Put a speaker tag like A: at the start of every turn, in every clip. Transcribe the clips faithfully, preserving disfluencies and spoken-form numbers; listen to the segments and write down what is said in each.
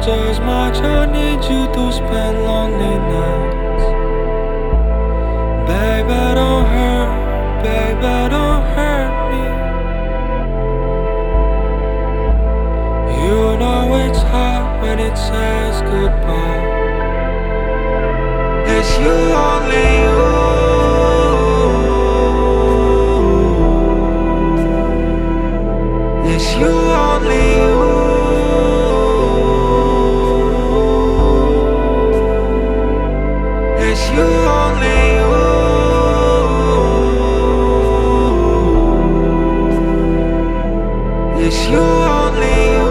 A: as much. I need you to spend lonely nights. Baby, don't hurt, baby, don't hurt me. You know it's hard when it says goodbye. It's you, only you. It's you, only you. It's you, only you. It's you, only you.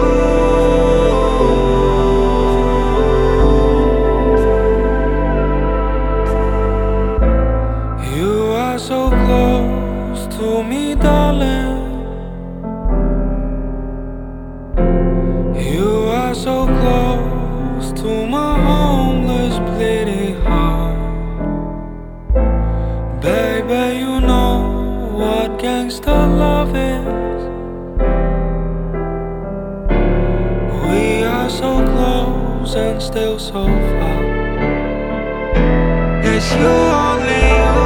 A: You are so close to me, darling. You are so close to my homeless, bleeding heart. Baby, you know what gangsta love is. We are so close and still so far. It's you, only you.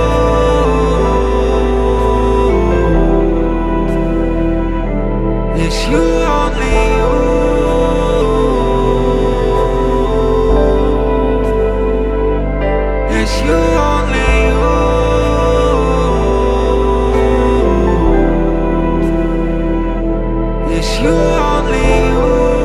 A: It's you, only you. It's you, only you. It's you, only you.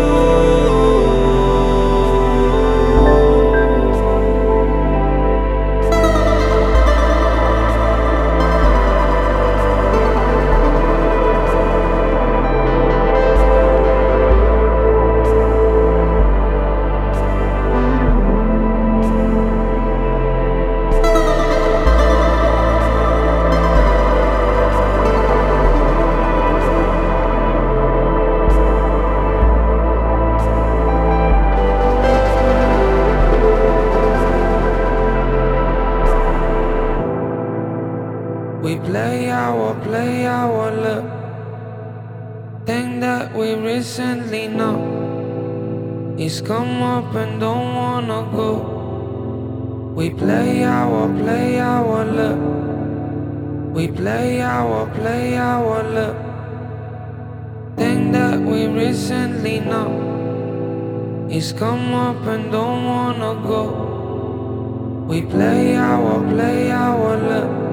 A: We play our, play our luck. Thing that we recently know is come up and don't wanna go. We play our, play our luck. We play our, play our luck. Thing that we recently know is come up and don't wanna go. We play our, play our luck.